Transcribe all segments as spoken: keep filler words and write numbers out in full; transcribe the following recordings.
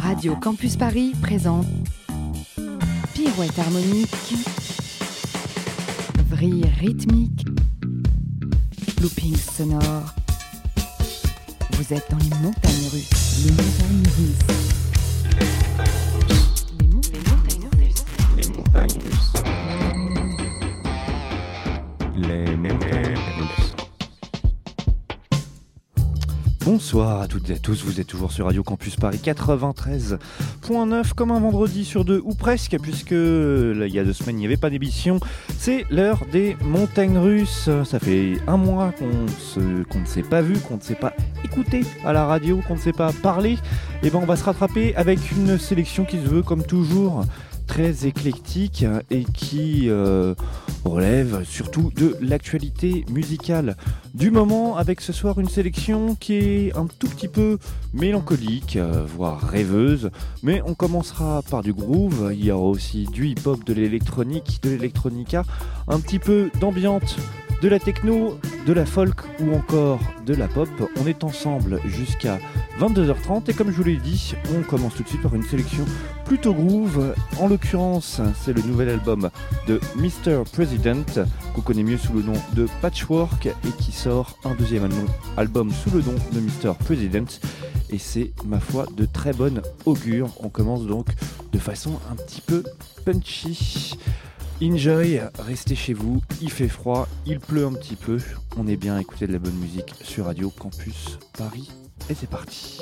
Radio Campus Paris présente Pirouette harmonique, vrille rythmique, looping sonore. Vous êtes dans les montagnes russes. Les montagnes russes. Les, mon- les montagnes russes. Les montagnes russes. Les montagnes russes. Bonsoir à toutes et à tous, vous êtes toujours sur Radio Campus Paris quatre-vingt-treize point neuf comme un vendredi sur deux, ou presque, puisque là, il y a deux semaines il n'y avait pas d'émission. C'est l'heure des montagnes russes. Ça fait un mois qu'on, se, qu'on ne s'est pas vu, qu'on ne s'est pas écouté à la radio, qu'on ne s'est pas parlé. Et ben on va se rattraper avec une sélection qui se veut comme toujours très éclectique et qui euh, relève surtout de l'actualité musicale du moment, avec ce soir une sélection qui est un tout petit peu mélancolique, euh, voire rêveuse, mais on commencera par du groove. Il y aura aussi du hip-hop, de l'électronique, de l'électronica, un petit peu d'ambiance, de la techno, de la folk ou encore de la pop. On est ensemble jusqu'à vingt-deux heures trente et comme je vous l'ai dit, on commence tout de suite par une sélection plutôt groove. En l'occurrence, c'est le nouvel album de mister President, qu'on connaît mieux sous le nom de Patchwork, et qui sort un deuxième album sous le nom de mister President. Et c'est, ma foi, de très bonne augure. On commence donc de façon un petit peu punchy. Enjoy, restez chez vous, il fait froid, il pleut un petit peu, on est bien à écouter de la bonne musique sur Radio Campus Paris, et c'est parti.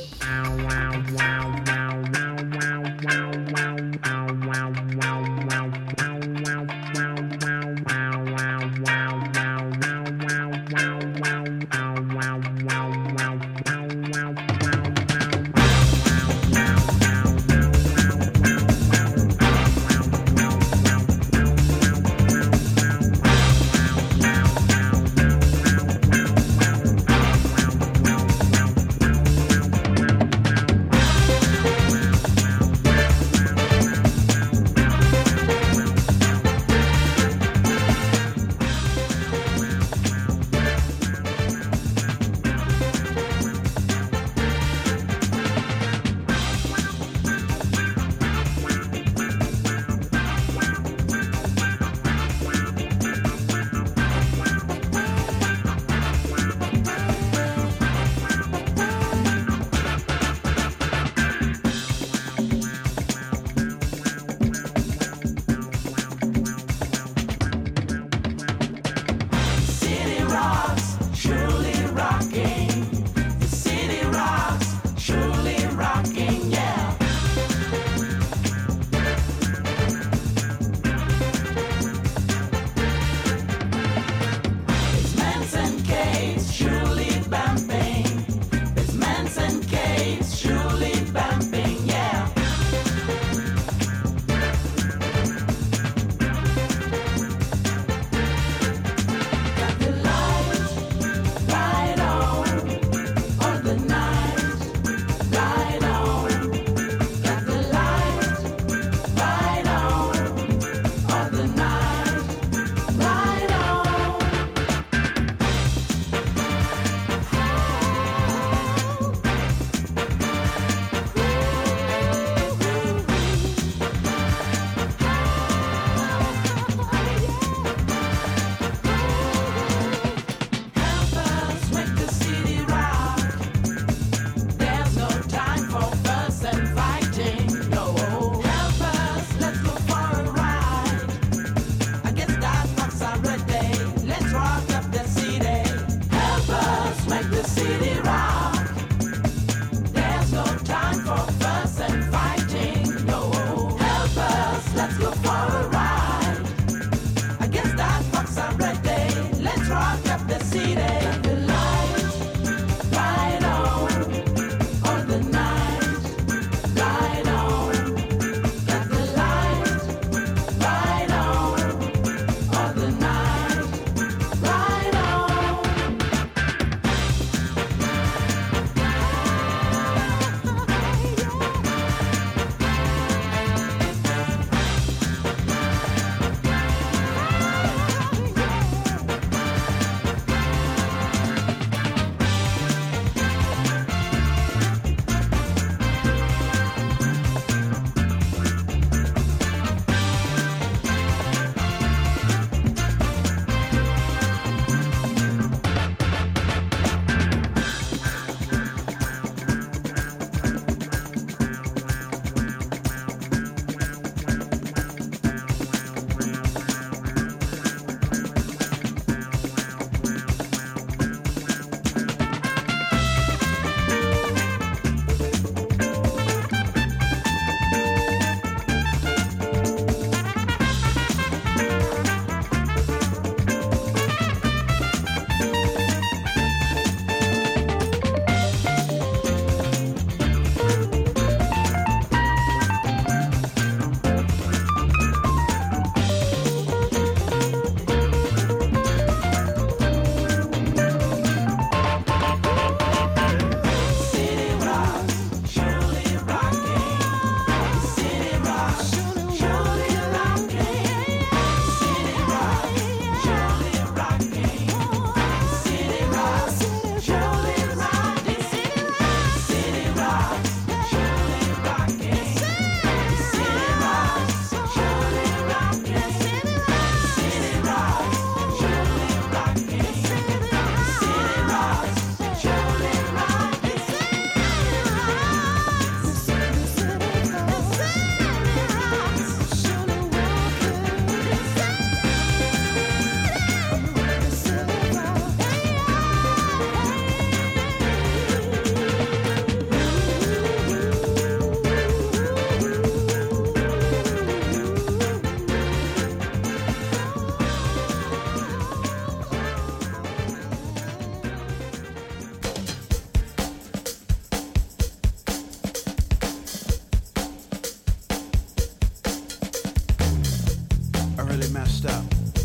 up.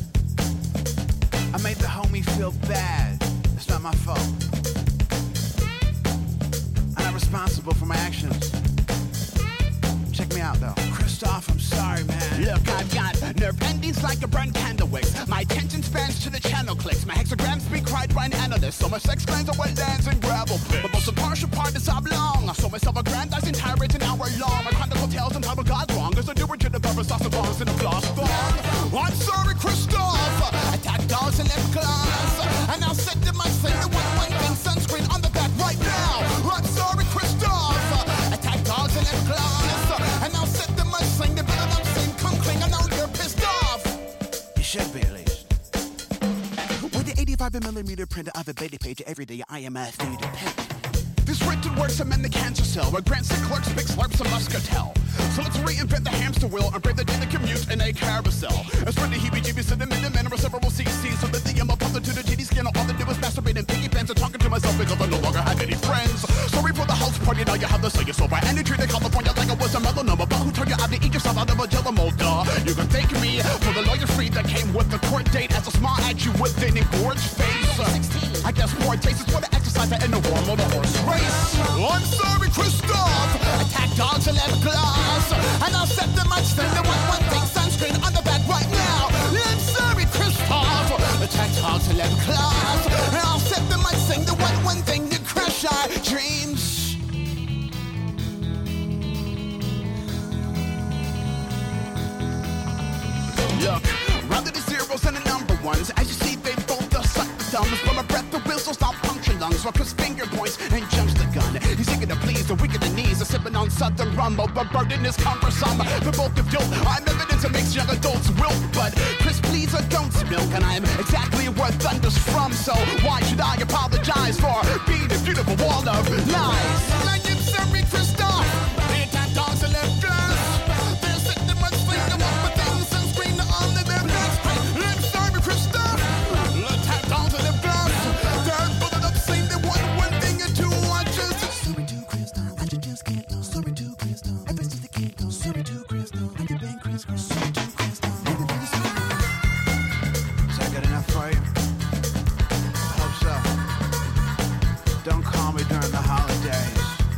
I made the homie feel bad. It's not my fault. I'm not responsible for my actions. Check me out though. Christoph, I'm sorry, man. Look, I've got nerve endings like a burned candle wicks. My attention spans to the channel clicks. My hexagrams speak right by an analyst. So my sex glands are wetlands and gravel pits. But most impartial part is oblong. I saw myself aggrandizing tirades an hour long. My chronicle tales and how I got wrong. There's a newer to the purpose of the bombs in a floss thong. I'm sorry, Christoph. Attack dogs and left claws. And I'll set them my thing. The one one thing sunscreen on the back right now. I'm sorry, Christoph. Attack dogs and left claws. And I'll set them my thing. The better I'm saying, come clean. I know you're pissed off. You should be at least. With the eighty-five millimeter printer of a beta page every day, I am a theater page. This written word cement the cancer cell, where grants and clerks big slurps of muscatel. So let's reinvent the hamster wheel and brave the day to commute in a carousel. And spread the heebie-jeebies to the minute or several C Cs. So lithium up to the G D skin. All I do is masturbate and piggy pants and talking to myself because I no longer have any friends. Sorry for the house party, now you have to say yourself. By any tree to California like I was a melanoma. But who told you I had to eat yourself out of a jello mold, duh? You can thank me for the lawyer free that came with the court date. As a small at you with an engorged face. I guess poor taste is what I exercise in the warm of the horse race. I'm sorry, Christoph. Attack dogs and left claws. And I'll set them much thing. The one one thing sunscreen on the back right now. I'm sorry, Christoph. Attack dogs and left claws. And I'll set them much thing. The one one thing to crush our dreams. Look, rather the zeros and the number ones. As you see, they both the suck the thumbs. But my breath, the whistles stop puncture lungs. While Chris finger points and jumps the gun. He's eager to please the weak of the knees. They're sipping on southern rumble. But burden is cumbersome. The bulk of guilt, I'm evidence that makes young adults wilt. But Chris please or don't milk. And I'm exactly where thunder's from. So why should I apologize for being a beautiful wall of lies? Now you serve me, Christoph. They attack dogs and left glass. They're sitting much finger up with them sunscreen on their backs. I'm sorry, Christoph. Attack dogs and left glass. They're bullet up, saying they want one thing or two watches. Sorry to Christoph, I just can't go. Sorry to Christoph, ever since the kid goes. Sorry to Christoph, I did bang Chris. Sorry to Christoph, never really sorry. Is that good enough for you? I hope so. Don't call me during the holidays.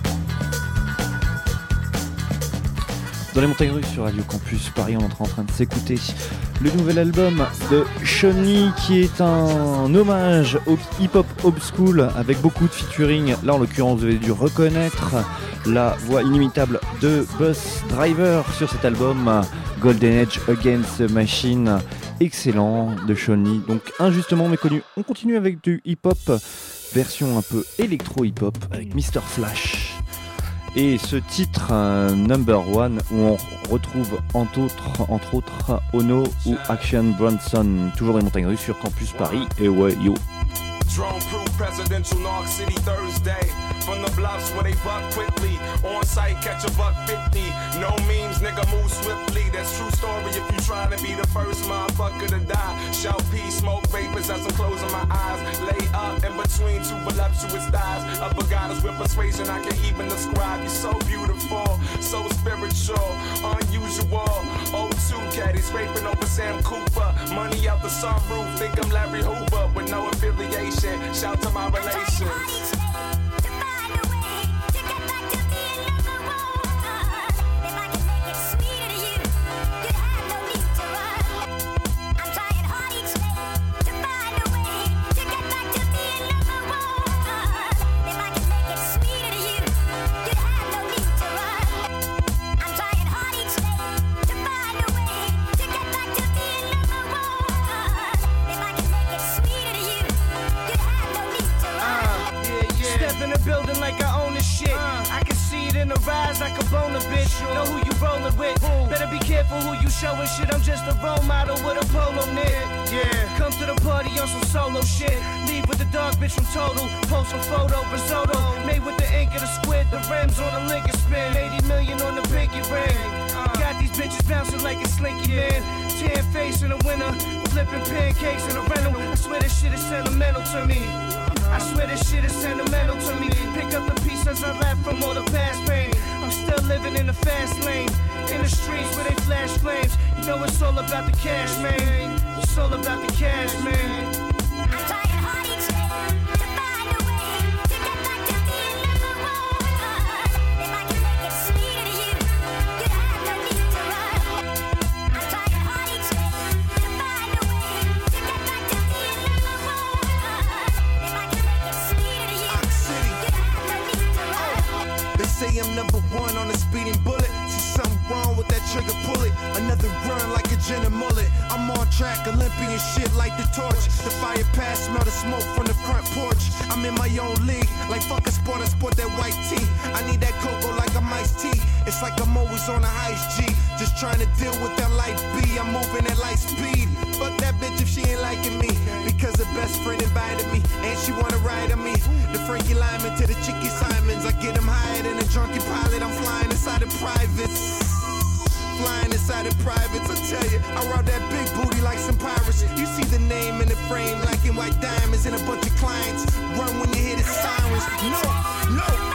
Dans les montagnes russes sur Radio Campus Paris, on est en train de s'écouter le nouvel album de Shawnee qui est un hommage au hip-hop old school avec beaucoup de featuring. Là en l'occurrence vous avez dû reconnaître la voix inimitable de Bus Driver sur cet album Golden Age Against the Machine. Excellent de Shawnee, donc injustement méconnu. On continue avec du hip-hop version un peu électro-hip-hop avec mister Flash. Et ce titre, euh, Number One, où on retrouve entre autres, entre autres Ono ou Action Bronson, toujours dans les montagnes russes sur Campus Paris. Et ouais, yo. Drone proof presidential North City Thursday. From the bluffs where they buck quickly. On site, catch a buck fifty. No memes, nigga, move swiftly. That's true story if you try to be the first motherfucker to die. Shout peace, smoke vapors as I'm closing my eyes. Lay up in between two voluptuous thighs. Upper goddess with persuasion, I can even describe. You're so beautiful, so spiritual, unusual. oh two caddies raping over Sam Cooper. Money out the sunroof, think I'm Larry Hoover with no affiliation. Shout to my relations. Building like I own this shit. Uh, I can see it in the rise like a bone a bitch. Sure. Know who you rolling with. Ooh. Better be careful who you showing shit. I'm just a role model with a polo knit. Yeah. Come to the party on some solo shit. Leave with the dog bitch from Total. Post some photo, risotto. Made with the ink of the squid. The rims on the Lincoln spin. eighty million on the pinky ring. Uh, Got these bitches bouncing like a slinky man. Tan face in the winter. Flipping pancakes in a rental. I swear this shit is sentimental to me. I swear this shit is sentimental to me. Pick up the pieces I left from all the past pain. I'm still living in the fast lane. In the streets where they flash flames. You know it's all about the cash, man. It's all about the cash, man. I'm trying hard each day to find a way to get back to being number one. If I can make it sweeter to you, you'd have no need to run. I'm trying hard each day to find a way to get back to being number one. If I can make it sweeter to you, Ox City. you'd have no need to run. They say I'm number one on a speeding bullet. See something wrong with that trigger, pull it. Another run like a gin and mullet. I'm on track, Olympian shit like the torch. The fire pass, smell the smoke from the front porch. I'm in my own league, like fuck a sport, I sport that white tee. I need that cocoa like I'm iced tea. It's like I'm always on a heist G. Just trying to deal with that light B. I'm moving at light speed. Fuck that bitch if she ain't liking me. Because her best friend invited me, and she wanna ride on me. The Frankie Lyman to the Chicky Simons. I get them higher than a drunken pilot. I'm flying inside of privates. Flying inside of privates, I tell you, I rob that big booty like some pirates. You see the name in the frame, black and white diamonds, and a bunch of clients. Run when you hear the sirens. No, no.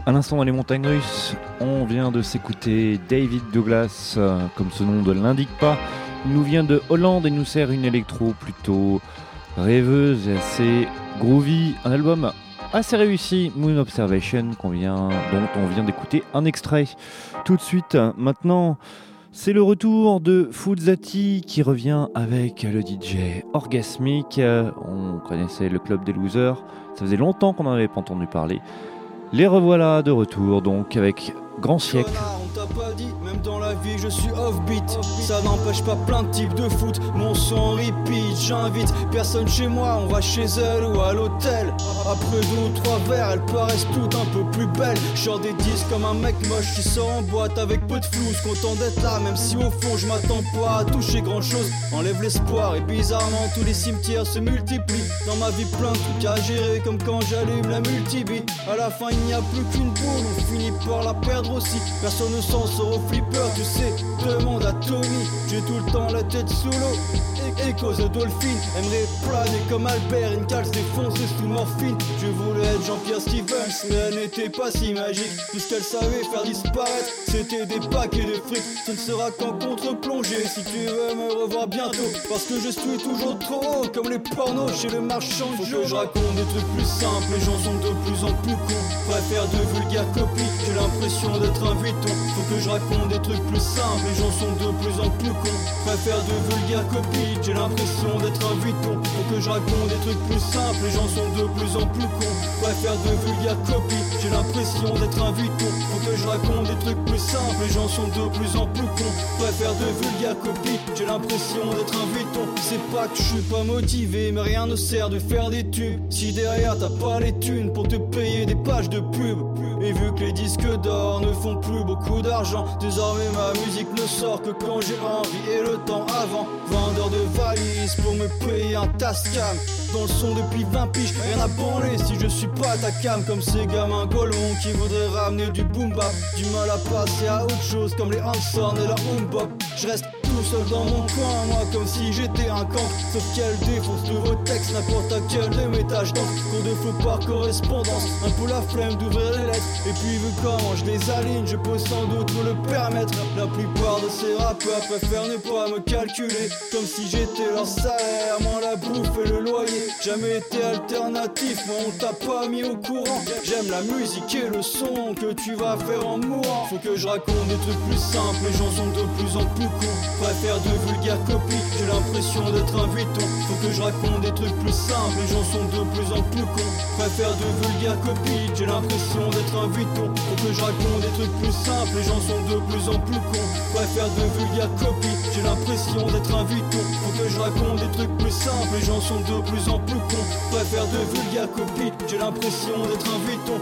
À l'instant dans les montagnes russes, on vient de s'écouter David Douglas, euh, comme ce nom ne l'indique pas. Il nous vient de Hollande et nous sert une électro plutôt rêveuse et assez groovy. Un album assez réussi, Moon Observation, qu'on vient, dont on vient d'écouter un extrait. Tout de suite, maintenant, c'est le retour de Fouzati qui revient avec le D J Orgasmic. On connaissait le Club des Losers, ça faisait longtemps qu'on n'en avait pas entendu parler. Les revoilà de retour donc avec Grand Siècle. On t'a pas dit, même dans la vie je suis off-beat. Ça n'empêche pas plein de types de foot. Mon son en repeat, j'invite personne chez moi. On va chez elle ou à l'hôtel. Après deux ou trois verres, elles paraissent toutes un peu plus belles. Genre des disques comme un mec moche qui sort en boîte avec peu de flou. Content d'être là, même si au fond je m'attends pas à toucher grand chose. Enlève l'espoir et bizarrement tous les cimetières se multiplient. Dans ma vie plein de trucs à gérer, comme quand j'allume la multibie. À la fin il n'y a plus qu'une boule, on finit par la perdre aussi. Personne ne s'en sort au flipper, tu sais, demande à Tommy. J'ai tout le temps la tête sous l'eau. Écho The Dolphin, aimerait planer comme Albert, une cale défoncée sous morphine. Je voulais être Jean-Pierre Stevens, mais elle n'était pas si magique. Tout ce qu'elle savait faire disparaître, c'était des paquets de fric. Ce ne sera qu'en contre-plongée, si tu veux me revoir bientôt. Parce que je suis toujours trop haut, comme les pornos chez le marchand de jeux. Faut que je raconte des trucs plus simples, les gens sont de plus en plus cons. Préfère de vulgaires copies, j'ai l'impression d'être un Vuitton. Faut que je raconte des trucs plus simples, les gens sont de plus en plus cons. Préfère de vulgaires copies, j'ai l'impression d'être un Vuitton. Faut que je raconte des trucs plus simples, les gens sont de plus en plus cons. Préfère de vulgaires copies, j'ai l'impression d'être un Vuitton. Faut que je raconte des trucs plus simples, les gens sont de plus en plus cons. Préfère de vulgaires copies, j'ai l'impression d'être un Vuitton. C'est pas que je suis pas motivé, mais rien ne sert de faire des tubes si derrière t'as pas les thunes pour te payer des pages de pub. Et vu que les disques d'or ne font plus beaucoup d'argent, désormais ma musique ne sort que quand j'ai envie et le temps avant. Vendeur de valises pour me payer un Tascam. Dans le son depuis vingt piges, rien à branler si je suis pas ta cam. Comme ces gamins golemons qui voudraient ramener du boom bap. Du mal à passer à autre chose comme les Hanson et la Humbop. Je reste tout seul dans mon coin, moi comme si j'étais un camp. Sauf qu'elle défonce de vos textes, n'importe à quel de mes tâches d'encre. Cours de feu par correspondance, un peu la flemme d'ouvrir les lettres. Et puis vu comment je les aligne, je peux sans doute me le permettre. La plupart de ces rappeurs préfèrent ne pas me calculer, comme si j'étais leur salaire, moins la bouffe et le loyer. Jamais été alternatif, moi on t'a pas mis au courant. J'aime la musique et le son que tu vas faire en mourant. Faut que je raconte des trucs plus simples, les gens sont de plus en plus cons. Préfère de vulgaires copies, j'ai l'impression d'être un Vuitton. Faut que je raconte des trucs plus simples, les gens sont de plus en plus cons. Préfère de vulgaires copies, j'ai l'impression d'être un Vuitton. Faut que je raconte des trucs plus simples, les gens sont de plus en plus cons. Préfère de vulgaires copies, j'ai l'impression d'être un Vuitton. Faut que je raconte des trucs plus simples, les gens sont de plus en plus cons. Préfère de vulgaires copies, j'ai l'impression d'être un Vuitton.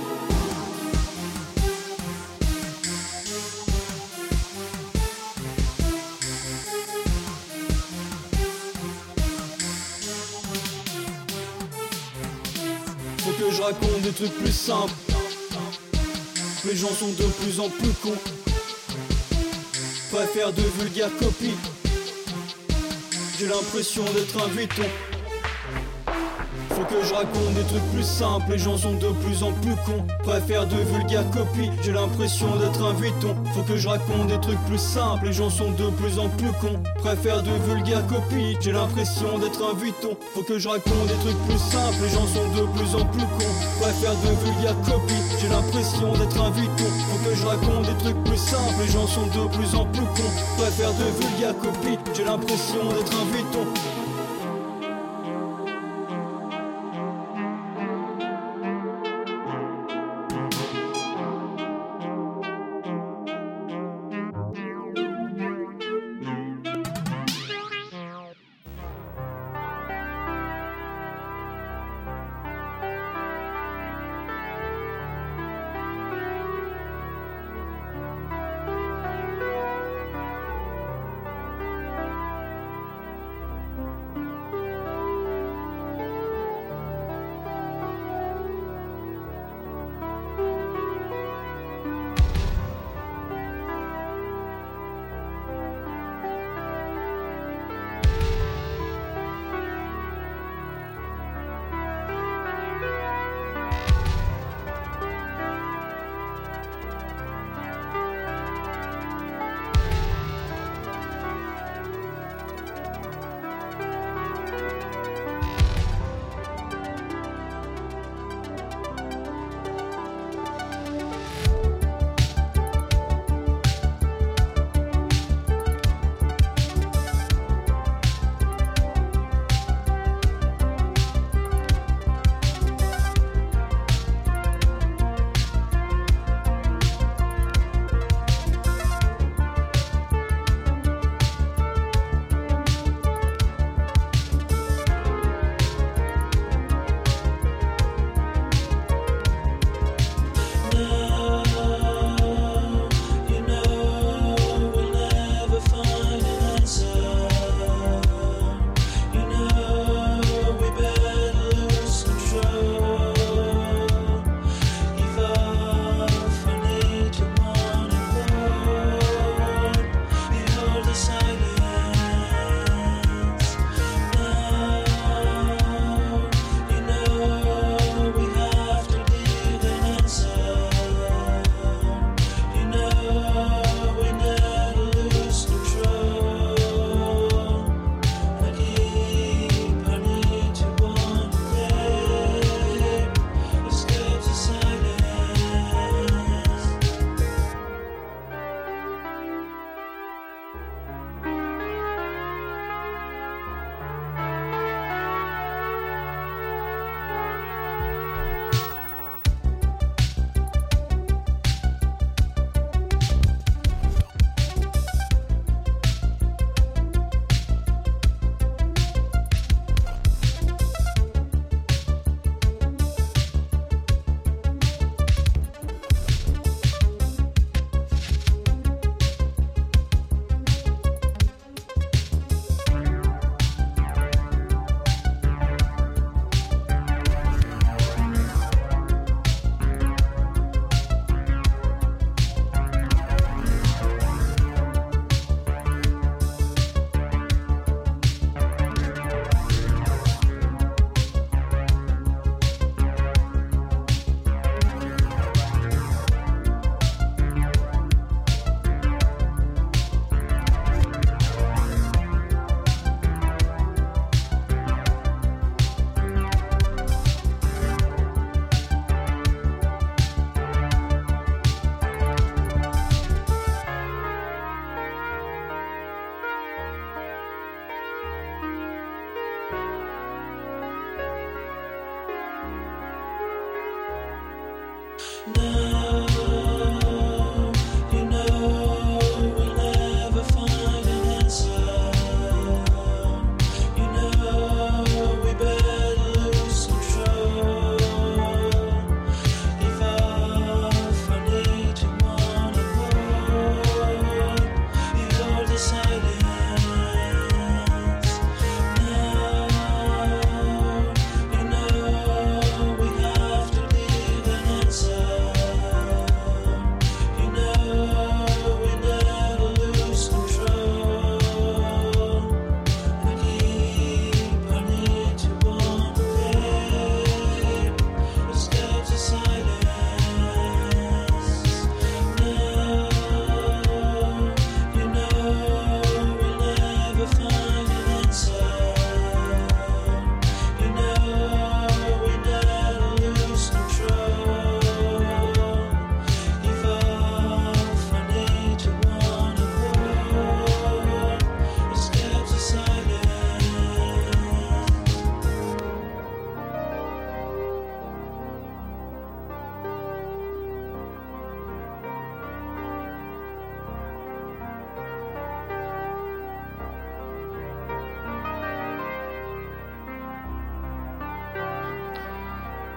Faut que je raconte des trucs plus simples, les gens sont de plus en plus cons. Préfère de vulgaires copies, j'ai l'impression d'être un Vuitton. Faut que je raconte des trucs plus simples, les gens sont de plus en plus cons. Préfère de vulgaires copies, j'ai l'impression d'être un Vuitton. Faut que je raconte des trucs plus simples, les gens sont de plus en plus cons. Préfère de vulgaires copies, j'ai l'impression d'être un Vuitton. Faut que je raconte des trucs plus simples, les gens sont de plus en plus cons. Préfère de vulgaires copies, j'ai l'impression d'être un Vuitton. Faut que je raconte des trucs plus simples, les gens sont de plus en plus cons. Préfère de vulgaires copies, j'ai l'impression d'être un Vuitton.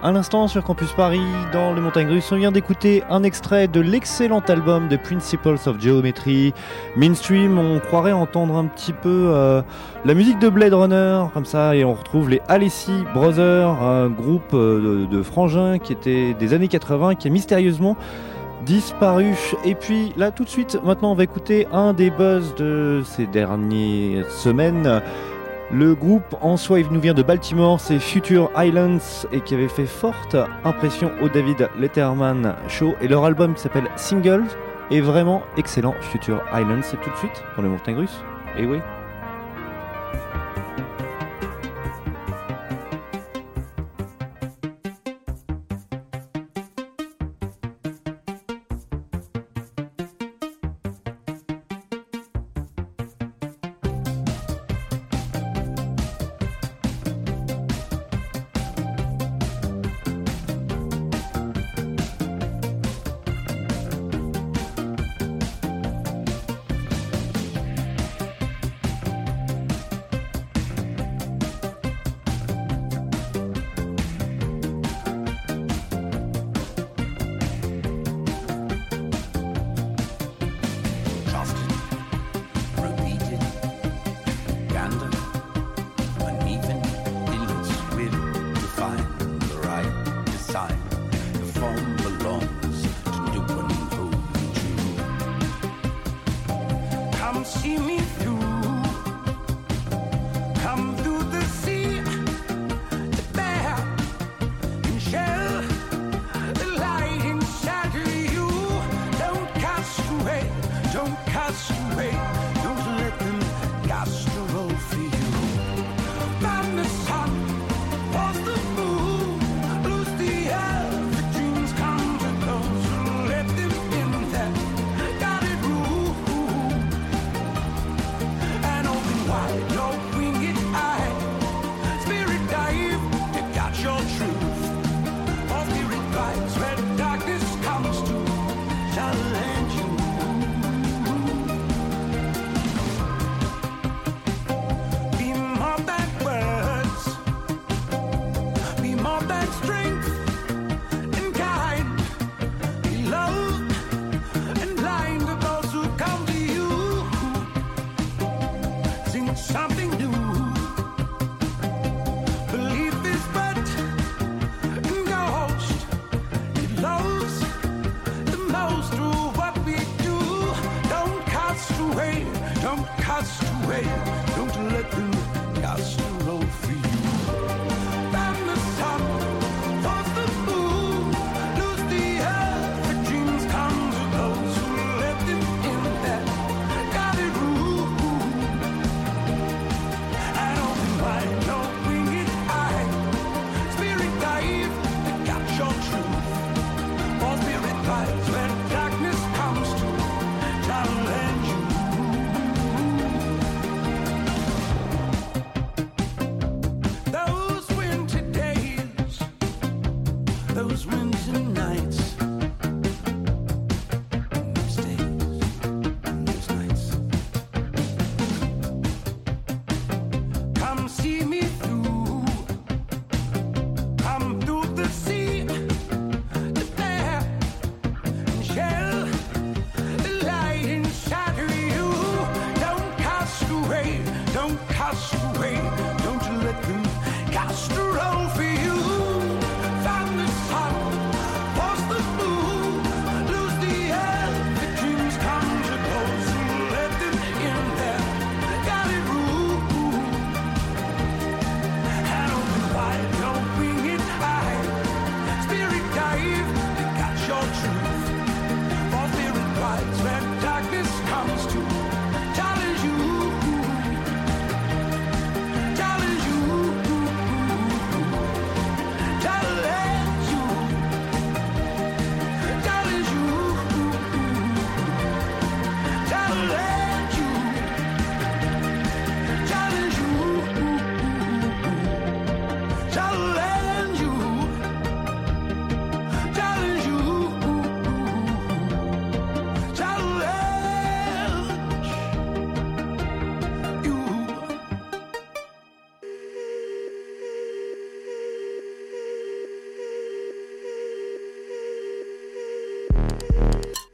À l'instant sur Campus Paris, dans les montagnes russes, on vient d'écouter un extrait de l'excellent album The Principles of Geometry. Mainstream, on croirait entendre un petit peu euh, la musique de Blade Runner, comme ça, et on retrouve les Alessi Brothers, un groupe euh, de, de frangins qui était des années quatre-vingts, qui a mystérieusement disparu. Et puis là, tout de suite, maintenant, on va écouter un des buzz de ces dernières semaines. Le groupe en soi, il nous vient de Baltimore, c'est Future Islands et qui avait fait forte impression au David Letterman Show. Et leur album qui s'appelle Singles est vraiment excellent. Future Islands, c'est tout de suite dans les montagnes russes. Et oui. Challenge you, challenge you.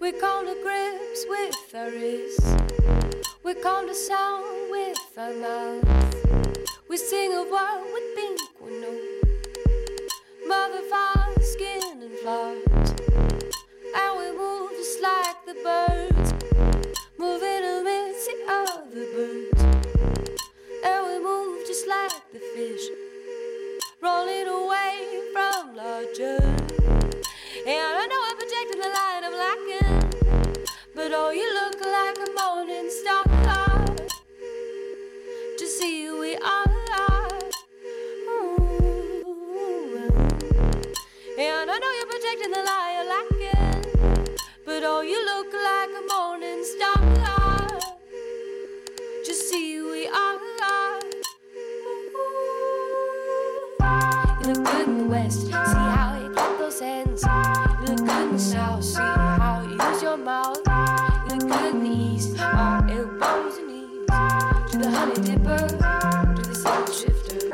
We come to grips with our wrists. We come to sound with our mouth. We sing of what we think we know. Mother, father, skin and flowers. And we move just like the birds, moving amidst the other birds. And we move just like the fish, rolling away from larger. And I know I'm projecting the line of lacking, but oh, you look like a morning star. To see who we are. Ooh. And I know you're projecting the lie of lacking, but oh, you look like a morning star. Just see who we are. You look good in the west, see how you clap those hands. You look good in the south, see how you use your mouth. You look good in the east, our elbows and knees. To the honey dipper, to the sound shifter.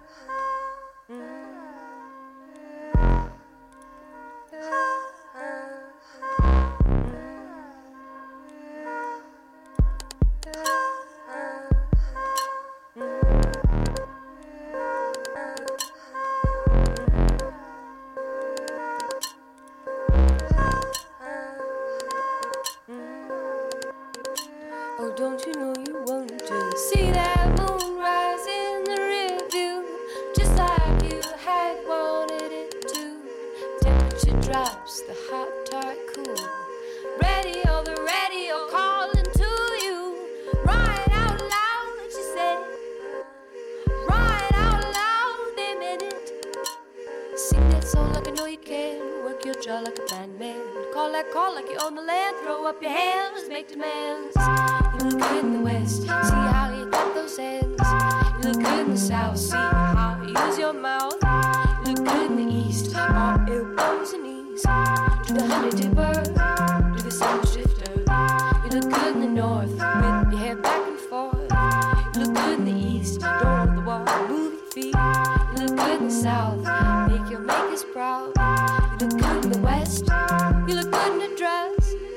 Oh, don't you know you want to see that moon rise in the rear view, just like you had wanted it to. Temperature drops, the hot tart cool. Radio, the radio calling to you. Right out loud, she said. Right out loud, they meant it. Sing that song like I know you can. Work your jaw like a blind man. Call that call like you own the land. Throw up your hands, make demands. You look good in the west, see how you got those hands. You look good in the south, see how you use your mouth. You look good in the east, our elbows and knees. To the honey dipper, to the sound shifter. You look good in the north, with your hair back and forth. You look good in the east, don't hold the wall, move your feet. You look good in the south, make your make us proud. You look good in the west, you look good in the dress.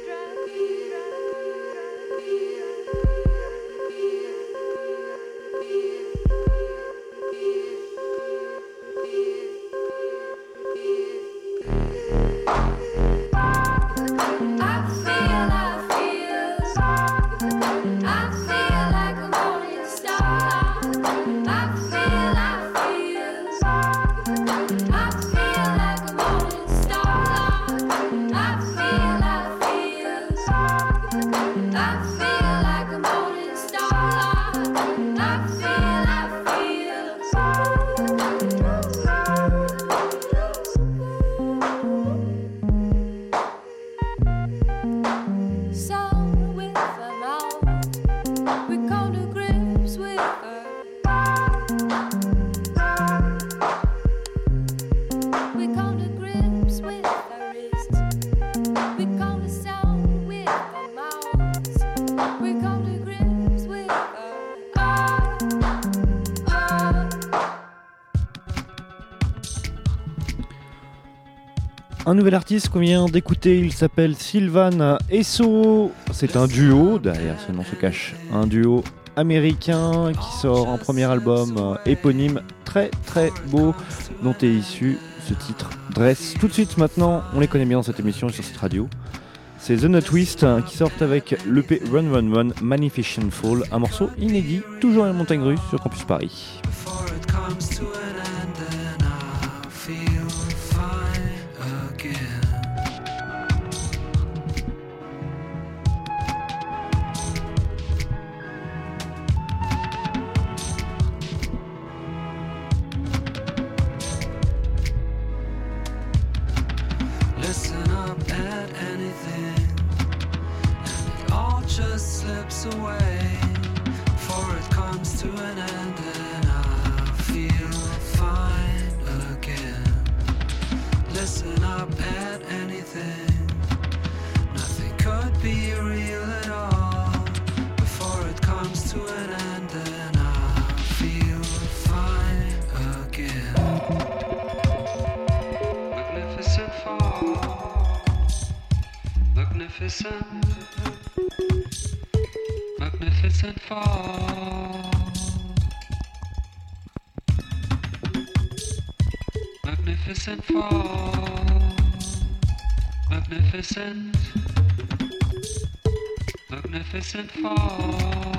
Un nouvel artiste qu'on vient d'écouter, il s'appelle Sylvan Esso. C'est un duo, derrière ce nom se cache un duo américain qui sort un premier album éponyme très très beau dont est issu ce titre Dress. Tout de suite maintenant, on les connaît bien dans cette émission et sur cette radio. C'est The Nut Twist qui sortent avec l'E P Run Run Run Magnificent Fall, un morceau inédit, toujours à la Montagne Russe sur Campus Paris. Away, for it comes to an end and I feel fine again. Listen up at anything, nothing could be real at all. Before it comes to an end and I feel fine again. Magnificent fall, magnificent Magnificent, magnificent fall. Magnificent fall. Magnificent, magnificent fall.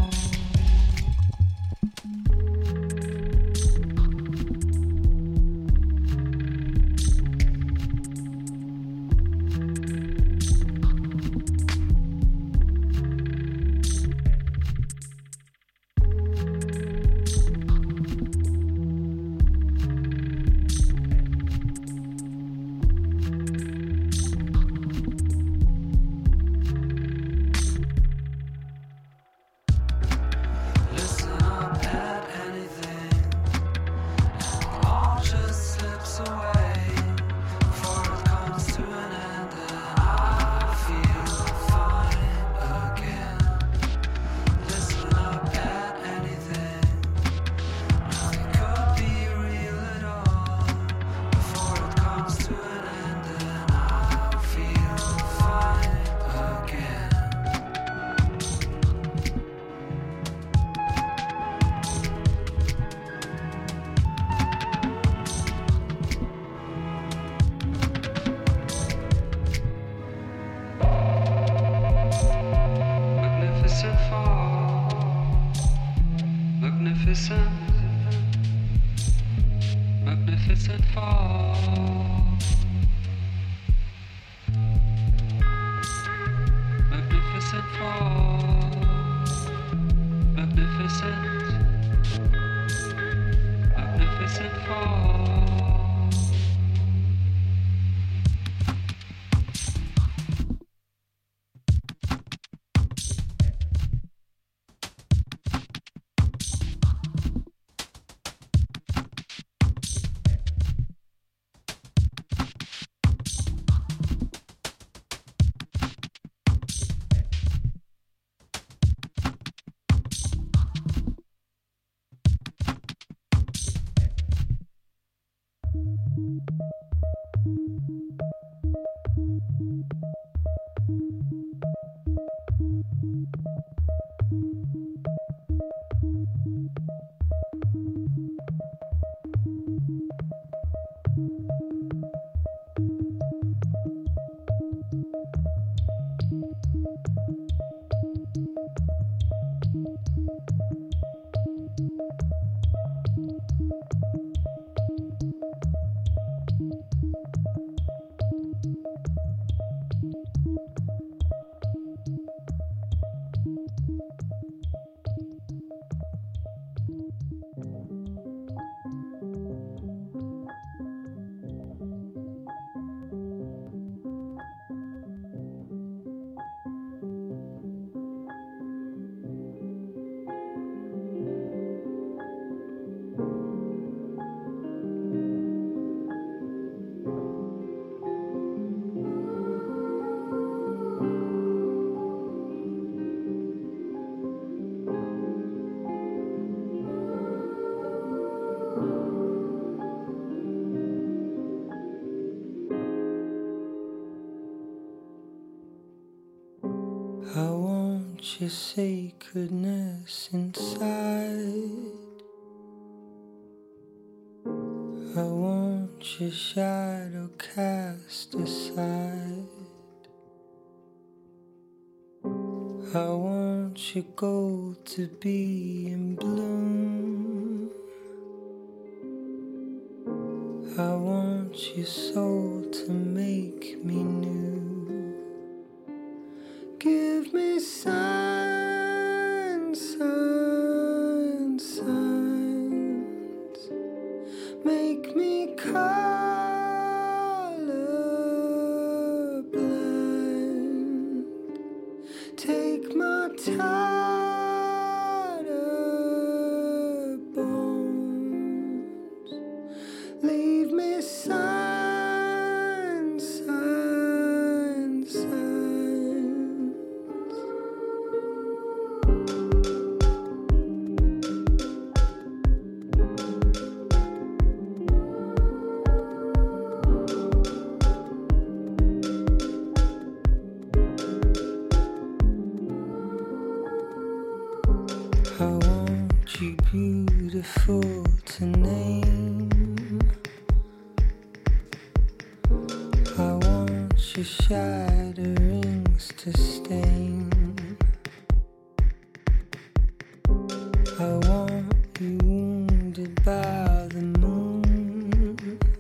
Magnificent fall. Magnificent fall. Magnificent. Magnificent fall. I want your sacredness inside. I want your shadow cast aside. I want your gold to be in bloom. I want your soul to make me new. Give me signs, signs, signs. Make me colorblind. Take my tattered bones. Leave me signs, signs, signs. difficult to name. I want your shatterings to stain. I want you wounded by the moon.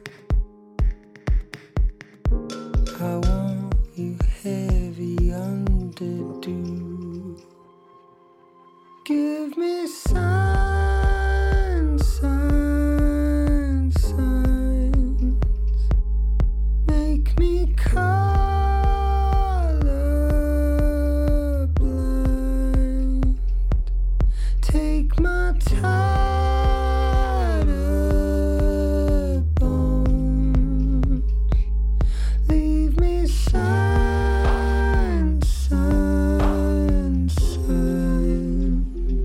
I want you heavy under dew. Give me signs, signs, signs. Make me colorblind. Take my tattered bones. Leave me signs, signs, signs.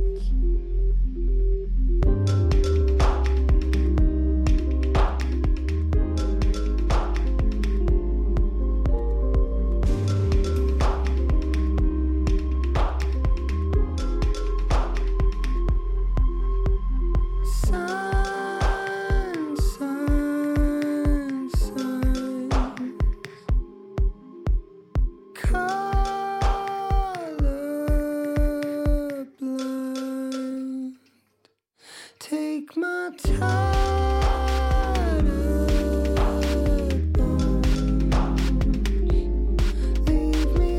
Signs, signs, signs. Colorblind. Take my tattered bones. Leave me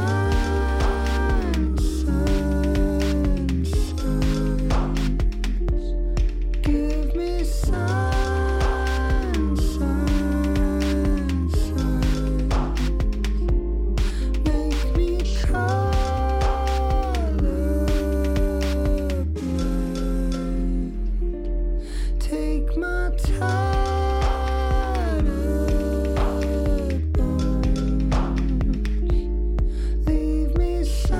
signs, signs, signs. Give me signs, signs, signs. Make me colorblind. Take my tattered bones. Leave me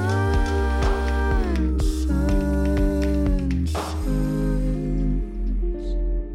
signs, signs, signs.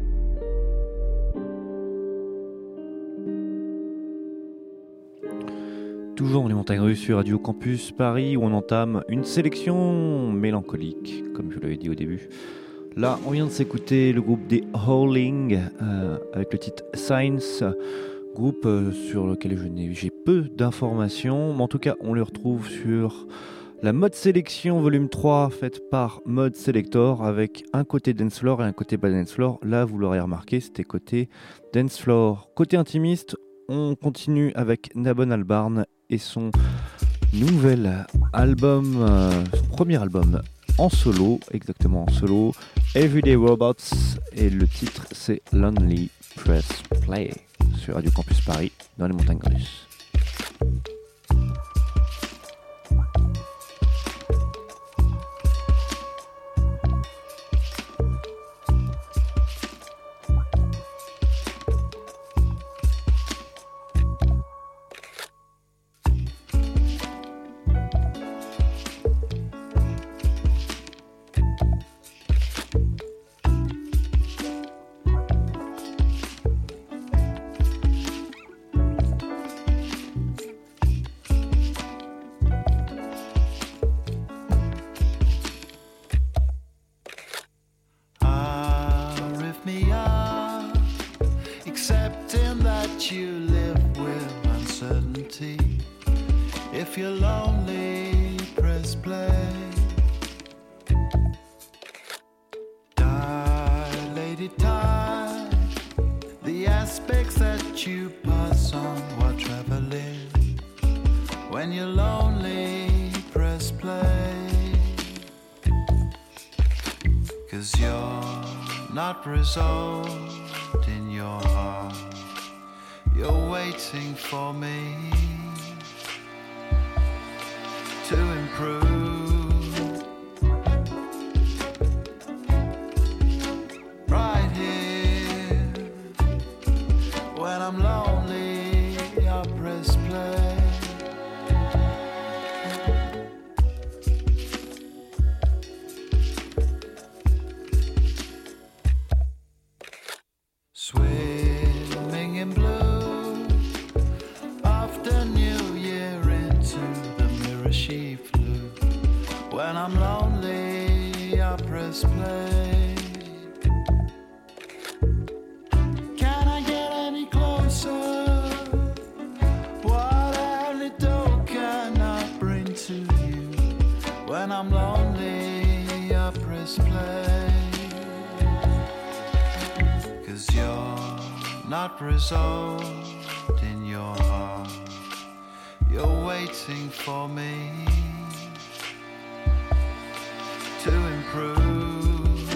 Toujours dans les montagnes russes sur Radio Campus Paris où on entame une sélection mélancolique, comme je l'avais dit au début. Là, on vient de s'écouter le groupe des Howling euh, avec le titre Science, groupe euh, sur lequel je n'ai, j'ai peu d'informations, mais en tout cas, on le retrouve sur la Mode Sélection volume trois faite par Mode Selector avec un côté dance floor et un côté bas dance floor. Là, vous l'aurez remarqué, c'était côté dance floor. Côté intimiste, on continue avec Nabon Albarn et son nouvel album, euh, son premier album en solo, exactement en solo, Everyday Robots, et le titre c'est Lonely Press Play sur Radio Campus Paris dans les montagnes russes. If you're lonely, press play. Dilated time, the aspects that you pass on while traveling. When you're lonely, press play. 'Cause you're not resolved in your heart. You're waiting for me to improve. Right here, when I'm lonely, I press play. Swimming in blue, after New Year into the mirror she flew. When I'm lonely, I press play. I'm lonely, I press play. 'Cause you're not resolved in your heart. You're waiting for me to improve.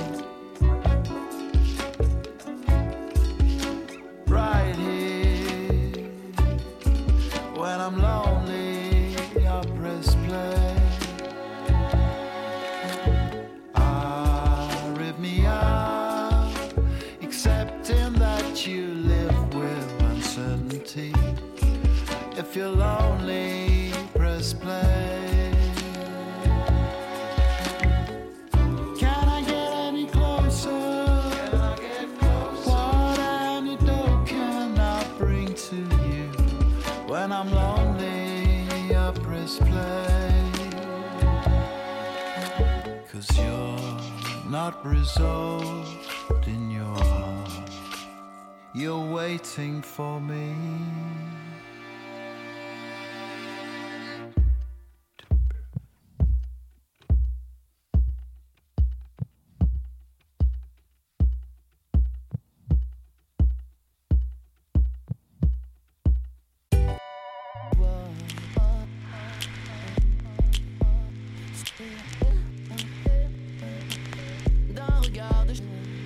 Right here, when I'm lonely, I press play. I rip me up, accepting that you live with uncertainty. If you're lonely, press play. Can I get any closer? Can I get closer? What antidote can I bring to you? When I'm lonely, I press play. 'Cause you're not resolved in your heart. You're waiting for me. D'un regard de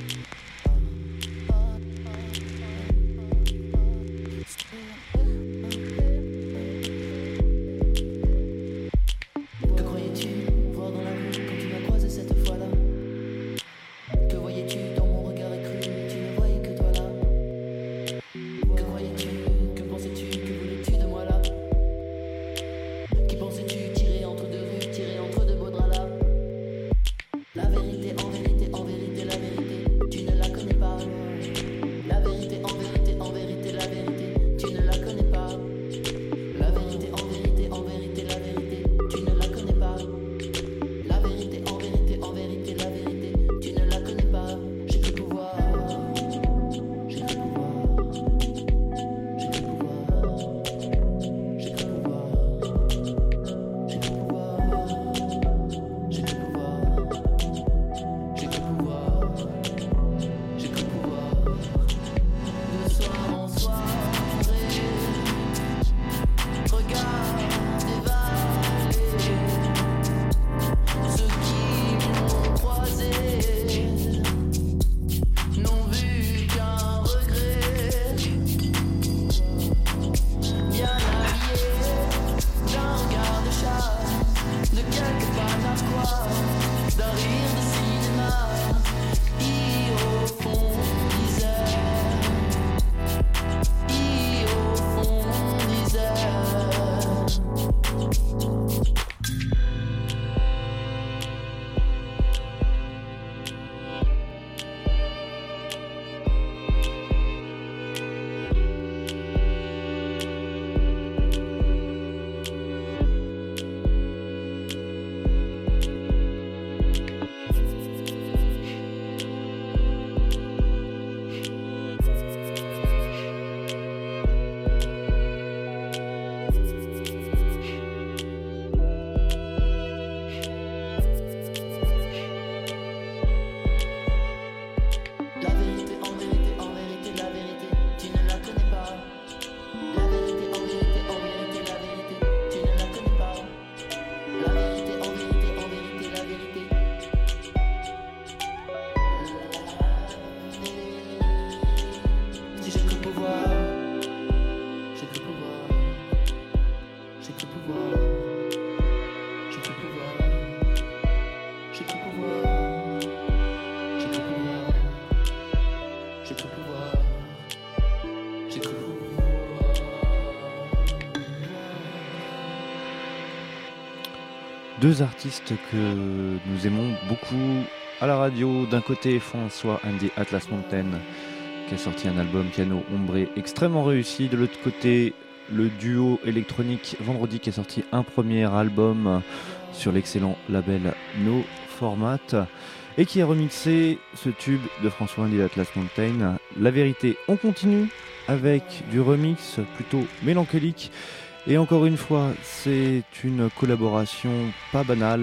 Deux artistes que nous aimons beaucoup à la radio. D'un côté, François and the Atlas Mountain, qui a sorti un album piano ombré extrêmement réussi. De l'autre côté, le duo électronique Vendredi, qui a sorti un premier album sur l'excellent label No Format et qui a remixé ce tube de François and the Atlas Mountain. La vérité, on continue avec du remix plutôt mélancolique. Et encore une fois, c'est une collaboration pas banale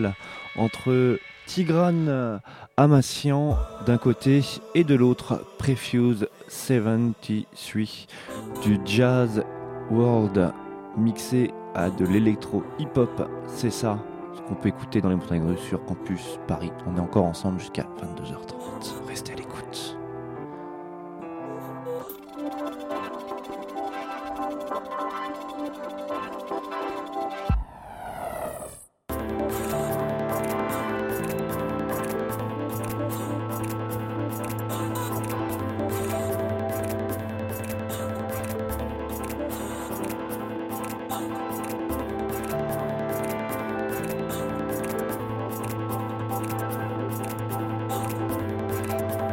entre Tigran Amassian d'un côté et de l'autre Prefuse soixante-treize, du jazz world mixé à de l'électro hip-hop. C'est ça ce qu'on peut écouter dans les montagnes russes sur Campus Paris. On est encore ensemble jusqu'à vingt-deux heures trente. Restez à l'écoute. Thank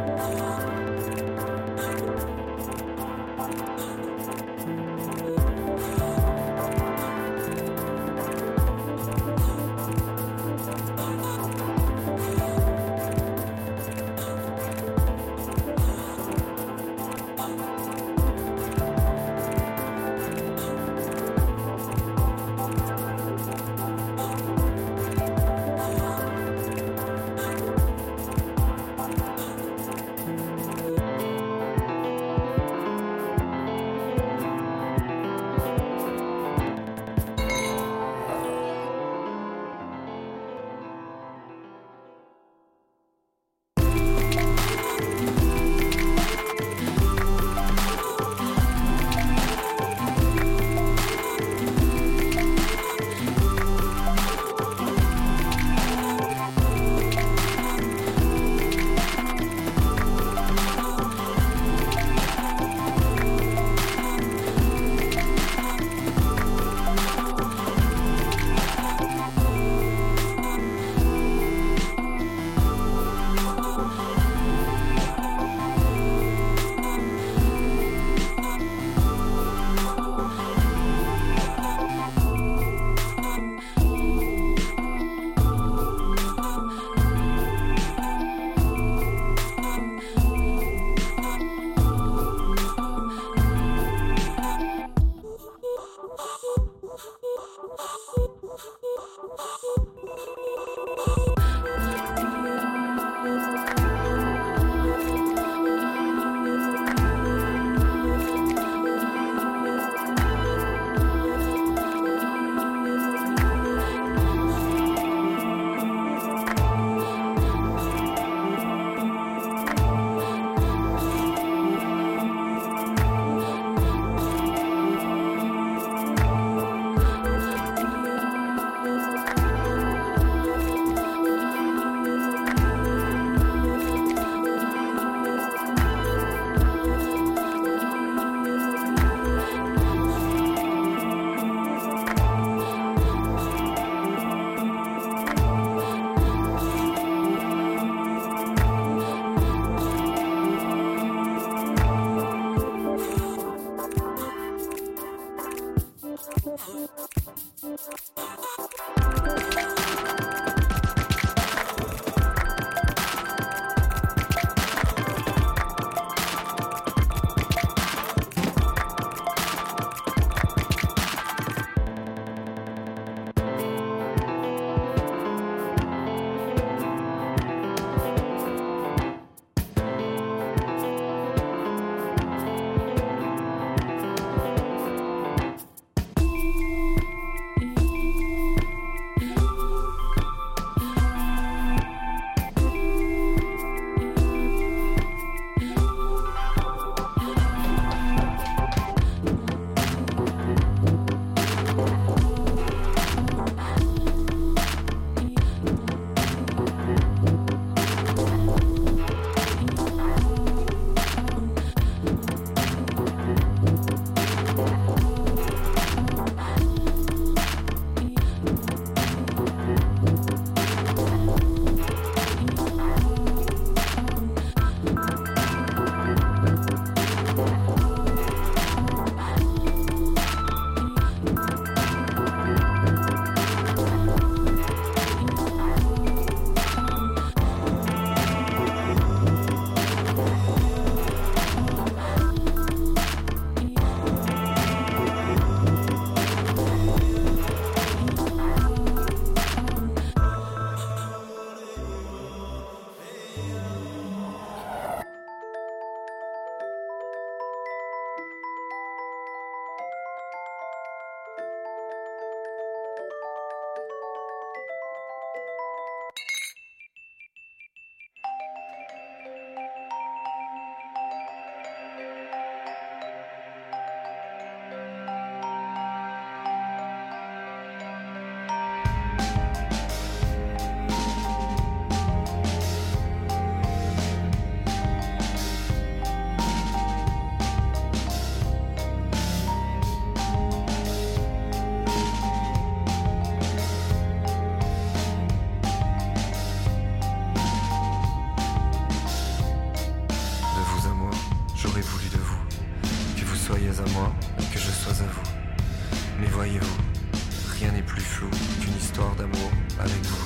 soyez à moi, que je sois à vous. Mais voyez-vous, rien n'est plus flou qu'une histoire d'amour avec vous.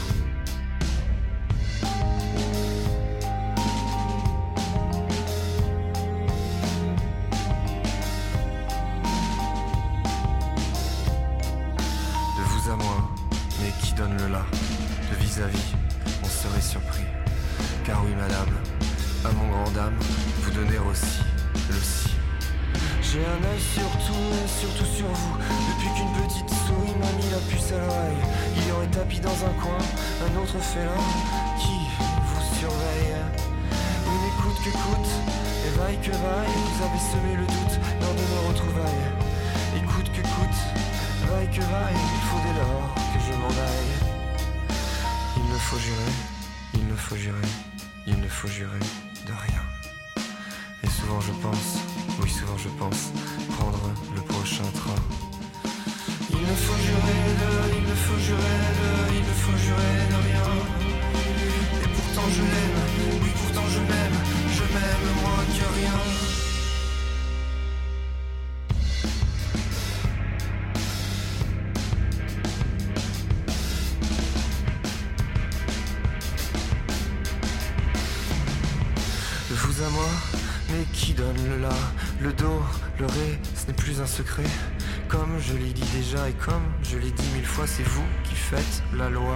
De vous à moi, mais qui donne le là? De vis-à-vis, on serait surpris. Car oui madame, à mon grand dame, vous donnez aussi le si. J'ai un œil sur tout et surtout sur vous. Depuis qu'une petite souris m'a mis la puce à l'oreille, il y aurait tapis dans un coin un autre félin qui vous surveille. Une écoute que coûte, et vaille que vaille, vous avez semé le doute lors de nos retrouvailles. Écoute que coûte, vaille que vaille, il faut dès lors que je m'en aille. Il ne faut jurer, il ne faut jurer, il ne faut jurer de rien. Et souvent je pense, oui souvent je pense, prendre le prochain train. Il ne faut jurer de, il ne faut jurer de, il ne faut jurer de rien. Et pourtant je l'aime, oui pourtant je m'aime, je m'aime moins que rien. De vous à moi, mais qui donne le là, le do, le ré, ce n'est plus un secret. Comme je l'ai dit déjà et comme je l'ai dit mille fois, c'est vous qui faites la loi.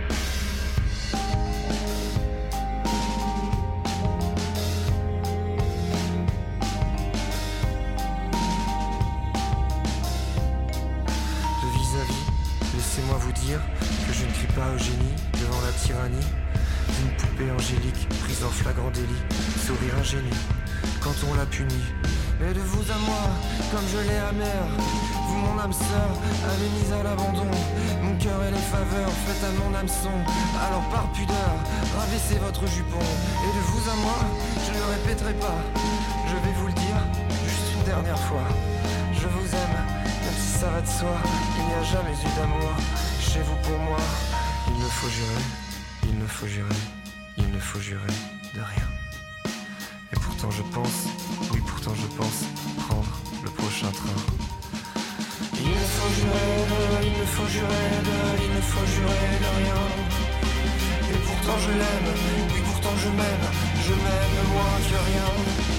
De vis-à-vis, laissez-moi vous dire que je ne crie pas au génie devant la tyrannie d'une poupée angélique prise en flagrant délit, sourire ingénu quand on l'a puni. Mais de vous à moi, comme je l'ai amer, vous mon âme sœur, avez mis à l'abandon mon cœur et les faveurs faites à mon hameçon. Alors par pudeur, rabaissez votre jupon. Et de vous à moi, je ne le répéterai pas, je vais vous le dire juste une dernière fois. Je vous aime, même si ça va de soi, il n'y a jamais eu d'amour chez vous pour moi. Il ne faut jurer, il ne faut jurer, il ne faut jurer de rien. Et pourtant je pense, oui pourtant je pense prendre le prochain train. Il ne faut jurer de, il ne faut jurer de, il ne faut jurer de rien. Et pourtant je l'aime, oui pourtant je m'aime, je m'aime moins que rien.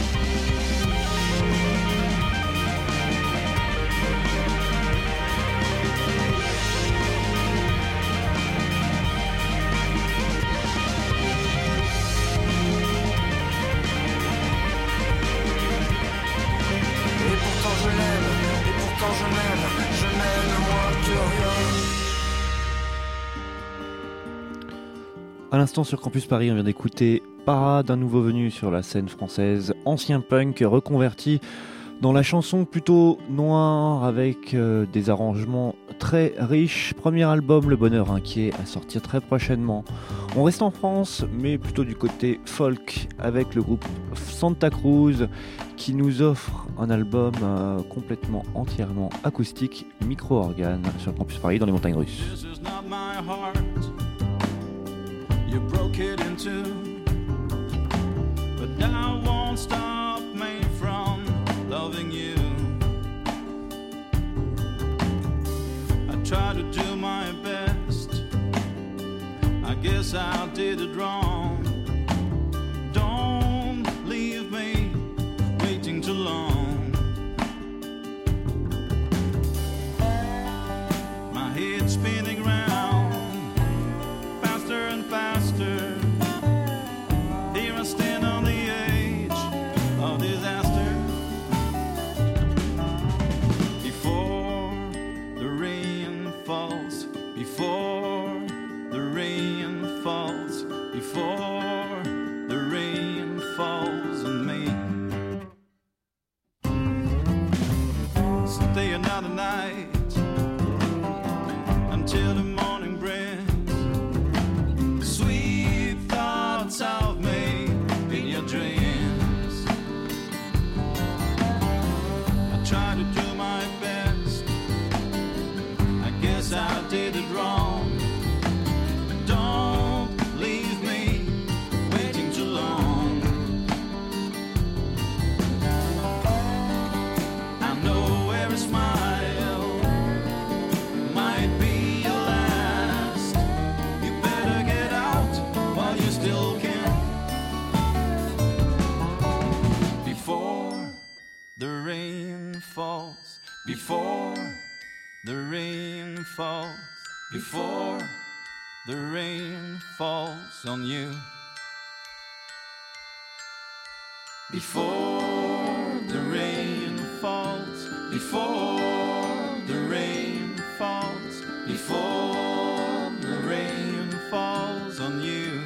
Je l'aime, et pourtant je m'aime, je m'aime moins que rien. À l'instant sur Campus Paris, on vient d'écouter Parade, un nouveau venu sur la scène française, ancien punk reconverti dans la chanson plutôt noire avec euh, des arrangements très riches. Premier album, Le Bonheur Inquiet, à sortir très prochainement. On reste en France, mais plutôt du côté folk avec le groupe Santa Cruz qui nous offre un album euh, complètement entièrement acoustique, micro-organe sur Campus Paris dans les montagnes russes. This is not my heart. You broke it in two, but that won't stop me from loving you. I tried to do my best, I guess I did it wrong. Don't leave me waiting too long. My head's spinning round faster and faster. Here I stand on the edge of disaster. Before the rain falls, before the rain falls, before the rain falls on me. Stay another night until the morning brings sweet thoughts of me in your dreams. I try to do my best, I guess I did it wrong. Don't leave me waiting too long. the rain falls, before the rain falls, before the rain falls on you. Before the rain falls, before the rain falls, before the rain falls on you.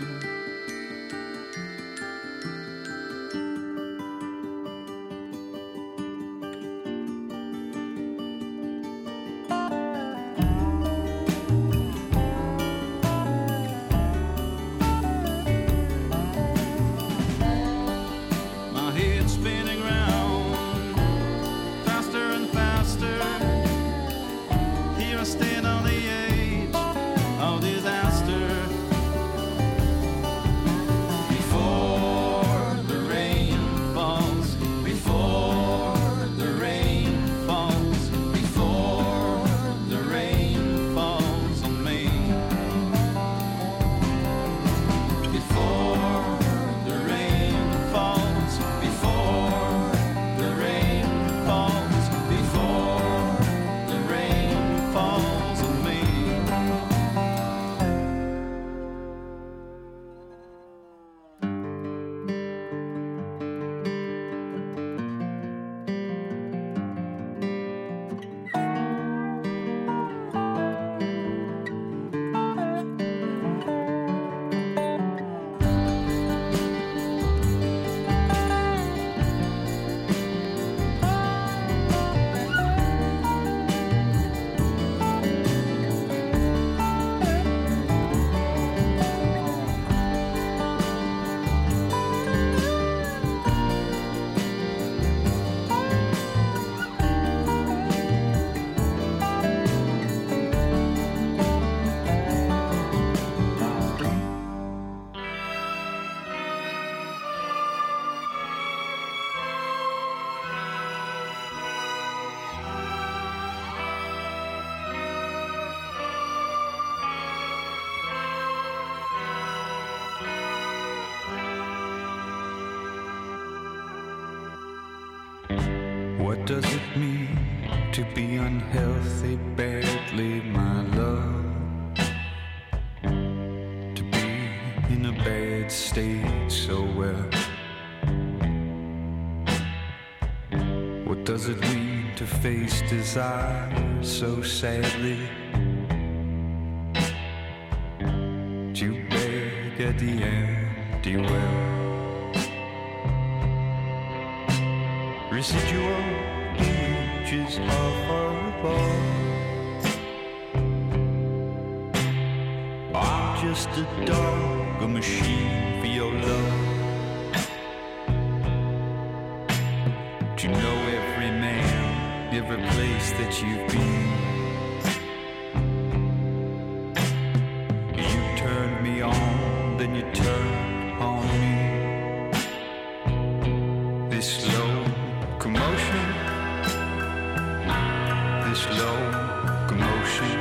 What does it mean to be unhealthy badly, my love? To be in a bad state so well. What does it mean to face desire so sadly? To beg at the empty well. Residual images of our love. I'm just a dog, a machine for your love. To know every man, every place that you've been. You turned me on, then you turned on me. This slow commotion, this low commotion,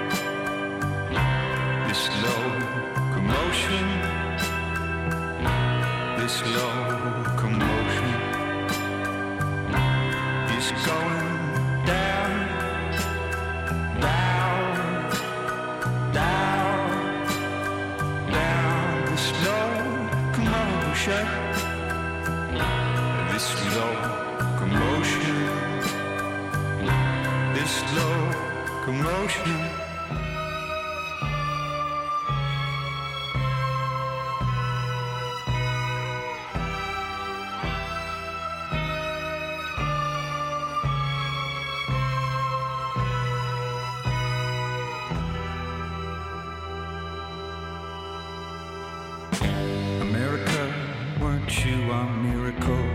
this low commotion, this low commotion is going down, down, down, down. This low commotion, this low commotion, this slow commotion. America, weren't you a miracle?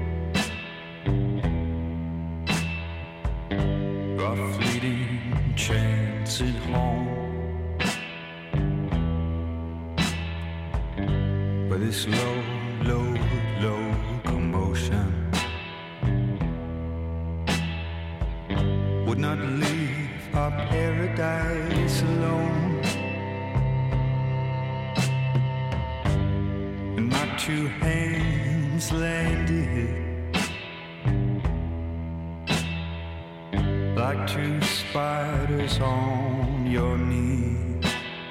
A fleeting chance at home, but this low, low, low commotion would not leave our paradise alone. And my two hands landed like two spiders on your knee.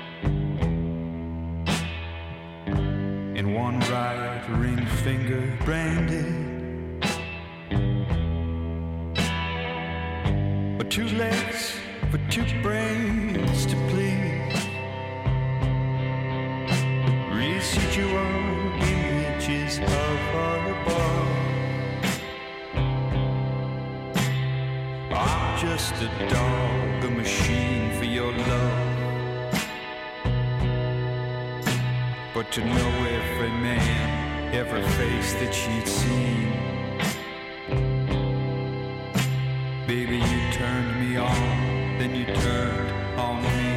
In one right ring finger branded, but two legs for two brains to please. Residual images of our above. I'm just a dog, a machine for your love. But to know every man, every face that she'd seen, baby, you turned me on, then you turned on me.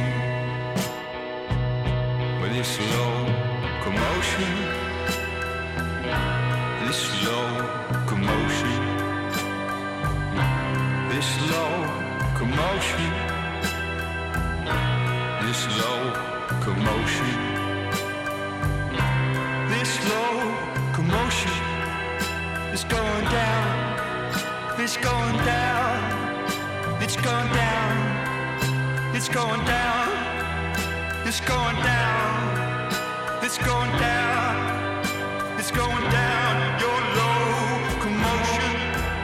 With this slow commotion, this slow commotion, this slow commotion, this slow commotion, this slow commotion is going down, it's going down, it's going down, it's going down, it's going down, it's going down, it's going down, your low commotion.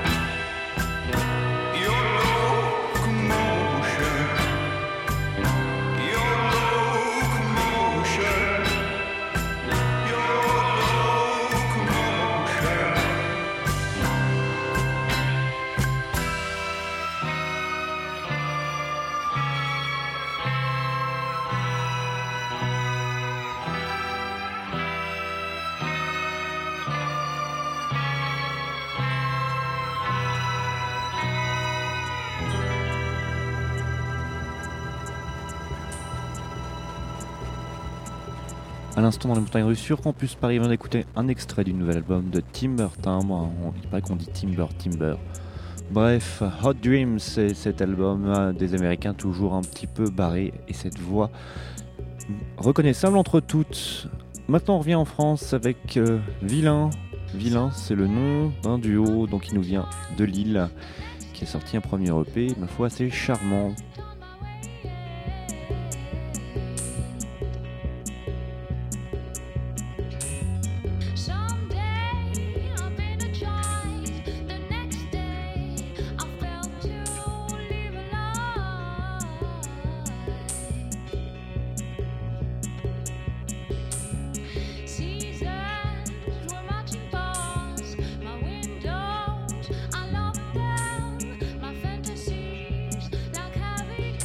À l'instant dans les montagnes russes sur Campus Paris, on vient d'écouter un extrait du nouvel album de Timber Timbre. Il paraît qu'on dit Timber Timber. Bref, Hot Dreams, c'est cet album des Américains toujours un petit peu barré et cette voix reconnaissable entre toutes. Maintenant on revient en France avec euh, Vilain. Vilain, c'est le nom d'un duo donc qui nous vient de Lille, qui a sorti un premier E P, ma foi assez charmant. I love them, my fantasies, like having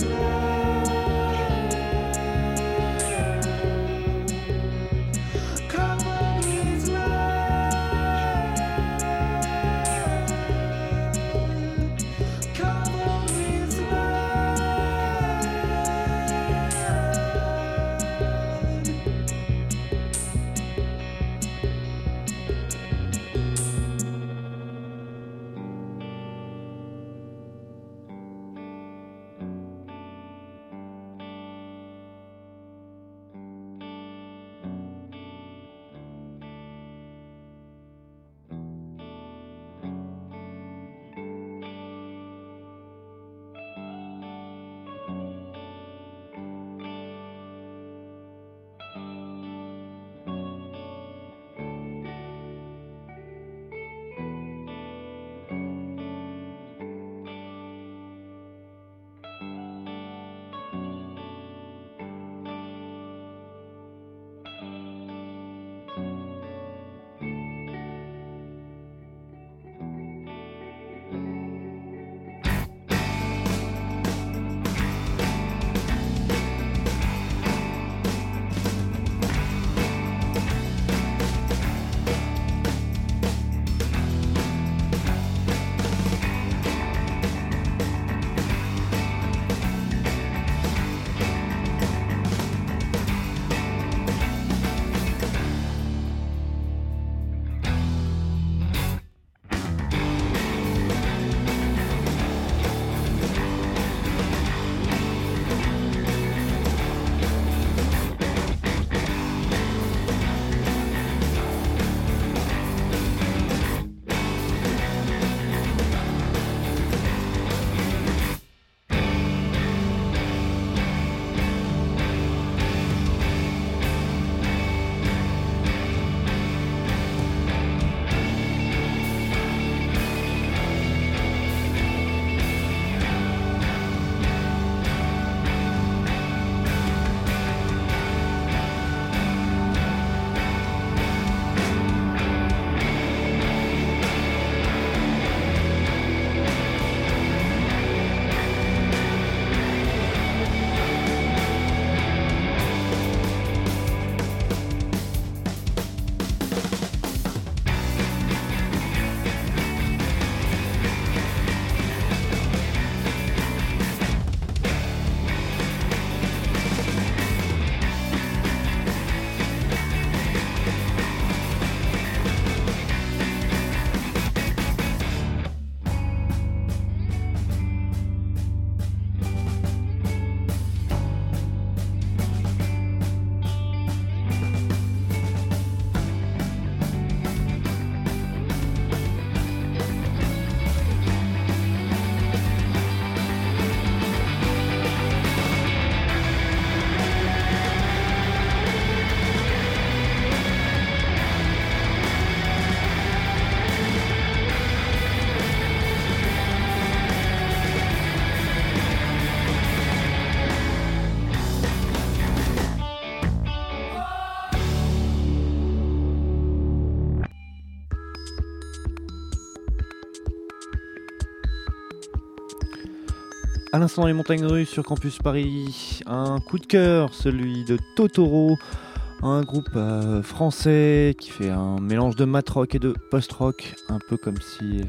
À l'instant dans les montagnes russes sur Campus Paris, un coup de cœur, celui de Totoro, un groupe euh, français qui fait un mélange de mat rock et de post rock, un peu comme si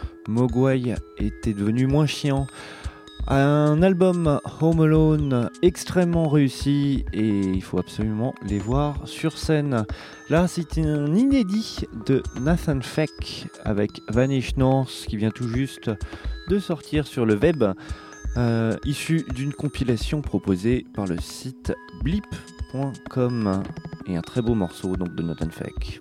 Mogwai était devenu moins chiant. Un album Home Alone extrêmement réussi et il faut absolument les voir sur scène. Là, c'est un inédit de Nathan Feck avec Vanish North qui vient tout juste de sortir sur le web, euh, issu d'une compilation proposée par le site blip point com et un très beau morceau donc de Nathan Feck.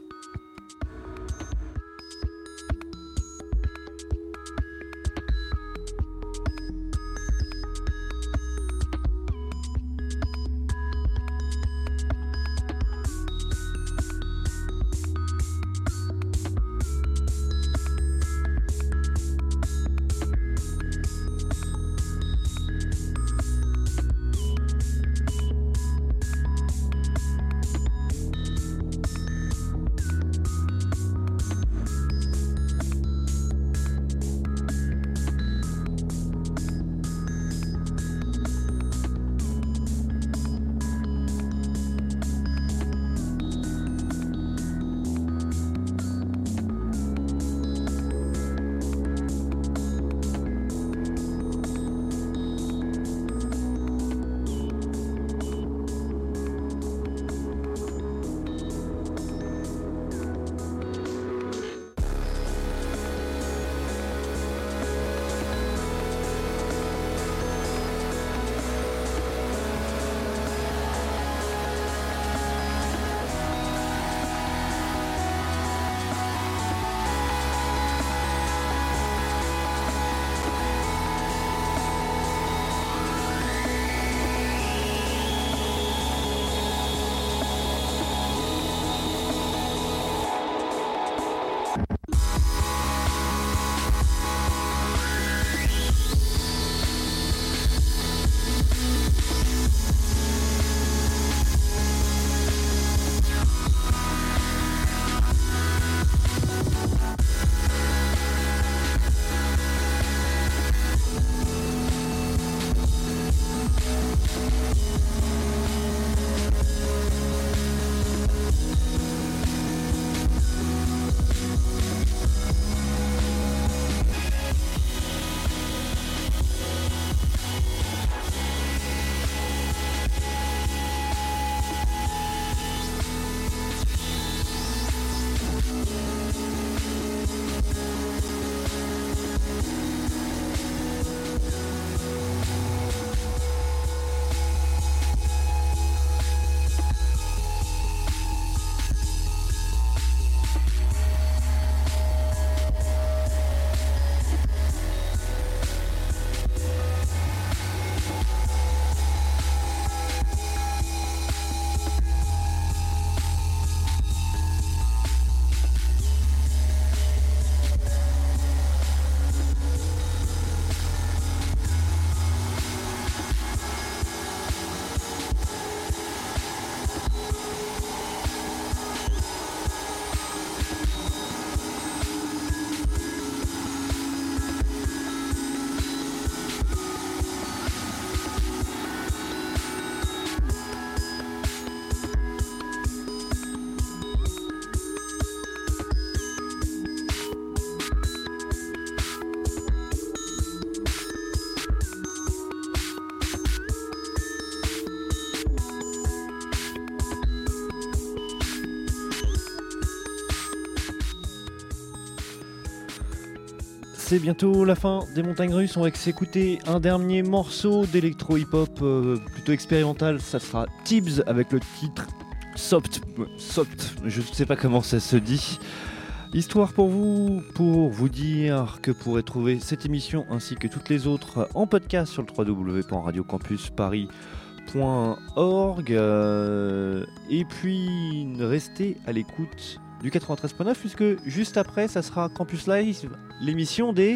C'est bientôt la fin des montagnes russes. On va s'écouter un dernier morceau d'électro hip-hop euh, plutôt expérimental. Ça sera Tibbs avec le titre Soft. Soft. Je ne sais pas comment ça se dit. Histoire pour vous, pour vous dire que vous pourrez trouver cette émission ainsi que toutes les autres en podcast sur le w w w point radio campus paris point org. Euh, et puis restez à l'écoute du quatre-vingt-treize point neuf puisque juste après ça sera Campus Live, l'émission des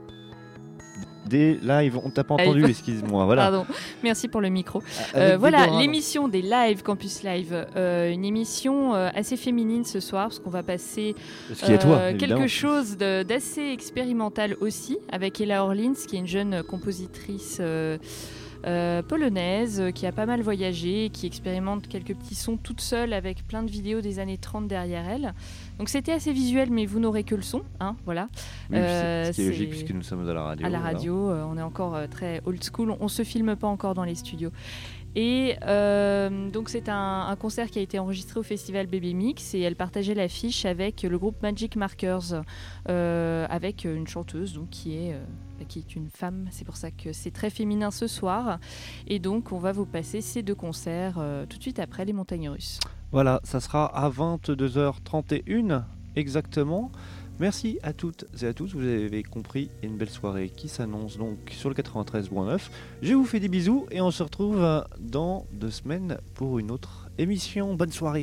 des lives. On t'a pas entendu, Live. excuse-moi. Voilà. Pardon, merci pour le micro. Avec Euh, voilà, Déborah, l'émission des lives, Campus Live, euh, une émission euh, assez féminine ce soir, parce qu'on va passer Parce qu'il y a toi, évidemment. quelque chose de- d'assez expérimental aussi, avec Ella Orlins, qui est une jeune compositrice euh, euh, polonaise, euh, qui a pas mal voyagé, qui expérimente quelques petits sons toute seule, avec plein de vidéos des années trente derrière elle. Donc c'était assez visuel, mais vous n'aurez que le son, hein, voilà. Oui, c'est- Euh, ce qui est c'est- logique puisque nous sommes à la radio. à la voilà. radio, euh, on est encore euh, très old school, on ne se filme pas encore dans les studios. Et euh, donc c'est un, un concert qui a été enregistré au festival Baby Mix et elle partageait l'affiche avec le groupe Magic Markers, euh, avec une chanteuse donc, qui, est, euh, qui est une femme, c'est pour ça que c'est très féminin ce soir. Et donc on va vous passer ces deux concerts euh, tout de suite après les montagnes russes. Voilà, ça sera à vingt-deux heures trente et une exactement. Merci à toutes et à tous, vous avez compris, une belle soirée qui s'annonce donc sur le quatre-vingt-treize point neuf. Je vous fais des bisous et on se retrouve dans deux semaines pour une autre émission. Bonne soirée.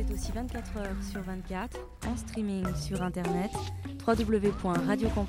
c'est aussi vingt-quatre heures sur vingt-quatre, en streaming sur internet, w w w point radio campus